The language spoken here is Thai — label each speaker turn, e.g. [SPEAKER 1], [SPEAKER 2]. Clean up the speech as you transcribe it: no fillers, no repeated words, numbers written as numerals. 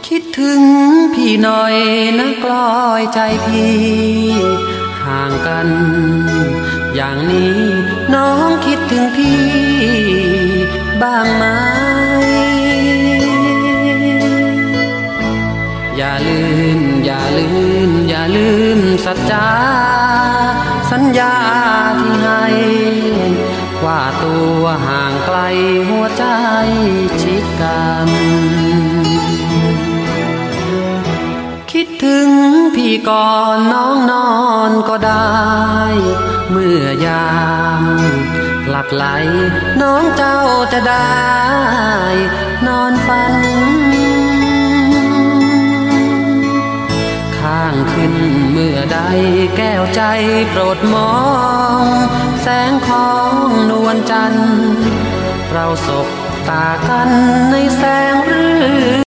[SPEAKER 1] คิดถึงพี่หน่อยนะกลอยใจพี่ห่างกันอย่างนี้น้องคิดถึงพี่บ้างไหมอย่าลืมอย่าลืมอย่าลืมสัจจาสัญญาที่ให้ว่าตัวห่างไกลหัวใจชิดกันคิดถึงพี่ก่อนน้องนอนก็ได้เมื่อยามหลับไหลน้องเจ้าจะได้นอนฝันข้างขึ้นเมื่อใดแก้วใจโปรดมองแสงของนวลจันทร์เราสบตากันในแสงฤ